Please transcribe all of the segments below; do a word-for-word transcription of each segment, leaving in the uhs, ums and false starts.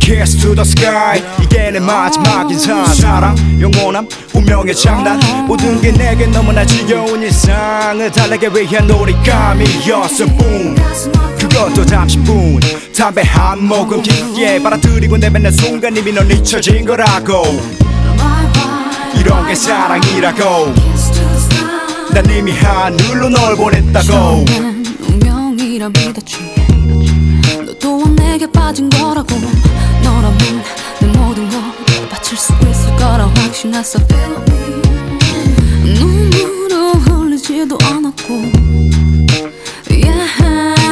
Kiss to the sky. 이게 내 마지막 인사. 사랑 영원함 운명의 장난. 모든 게 내게 너무나 지겨운 일상을 달래기 위한 놀이감이었어. Boom. 그것도 잠시뿐. 담배 한 모금 깊게 빨아들이고 내뱉는 순간 이미 넌 잊혀진 거라고. 이런 게 사랑이라고. 난 이미 하늘로 널 보냈다고. 운명이라 믿었지. 너 또한 내게 빠진 거라고. 너라면 내 모든 걸 바칠 수 있을 거라 확신했어. 눈물을 흘리지도 않았고, yeah.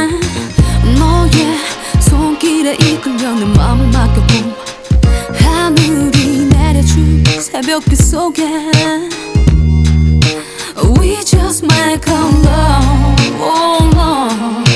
너의 손길에 이끌려 내 맘을 맡겼고, 하늘이 내려준 새벽빛 속에 We just make a love, oh love.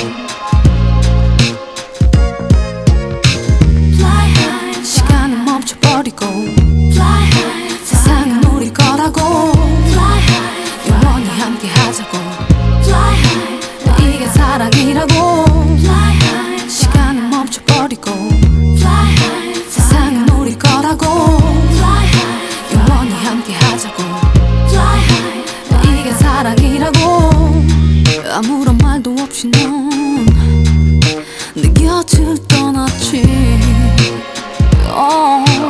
Fly high, 시간을 멈춰버리고 Fly high, 세상은 우리 거라고 Fly high, 영원히 함께 하자고 Fly high, 이게 사랑이라고 Fly high, 시간을 멈춰버리고 Fly high, 세상은 우리 거라고 Fly high, 영원히 함께 하자고 Fly high, 이게 사랑이라고. 아무런 말도 없이 넌 내 곁을 떠났지. oh.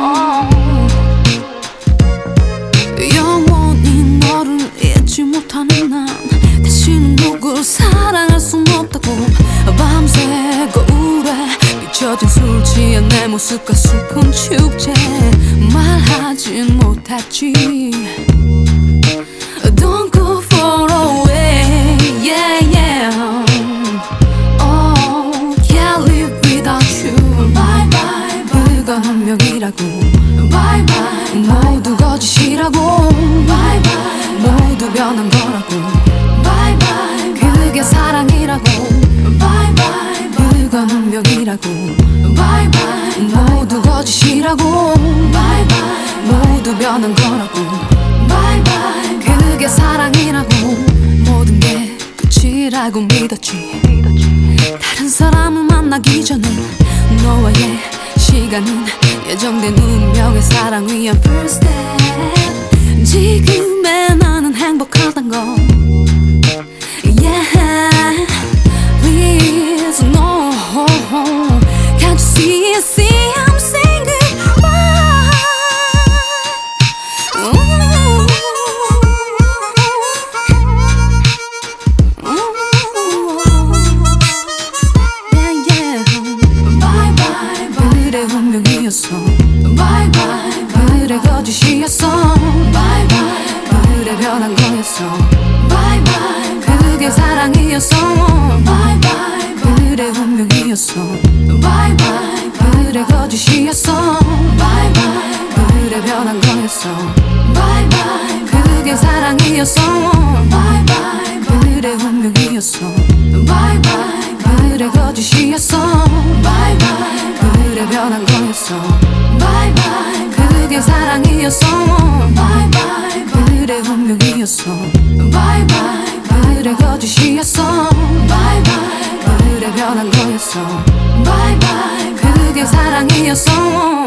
영원히 너를 잊지 못하는 난 다시는 누굴 사랑할 순 없다고. 밤새 거울에 비춰진 술 취한 내 모습과 슬픈 축제 말하진 못했지. Don't go far away, yeah, yeah. Oh, can't live without you. Bye, bye, bye. 그건 운명이라고. Bye, bye. 모두 거짓이라고. Bye, bye. 모두 변한 거라고. Bye, bye. 그게 사랑이라고. Bye, bye. 그건 운명이라고. Bye, bye. 모두 거짓이라고. Bye, bye. 모두 변한 거라고. Bye, bye. 그게 사랑이라고. 모든 게 끝이라고 믿었지. 다른 사람을 만나기 전에 너와의 시간은 예정된 운명의 사랑 위한 first step. 지금의 나는 행복하단 거. Yeah, please no. Can't you see, see I'm saying goodbye. Ooh. Bye bye, 그래 거짓이었어. Bye bye, 그래 변한 거였어. Bye bye, 그게 사랑이었어. Bye bye, 그래 운명이었어. Bye bye, 그래 거짓이었어. Bye bye, 그래 변한 거였어. Bye bye, 그게 사랑이었어. Bye bye, 그래 운명이었어. Bye bye, 그래 거짓이었어. Bye bye, 그래 변한 거였어. Bye bye, 그게 사랑이었어. Bye bye, 그래 운명이었어. Bye bye, 그래 거짓이었어. Bye bye, 그래 변한 거였어. Bye bye, 그게 사랑이었어.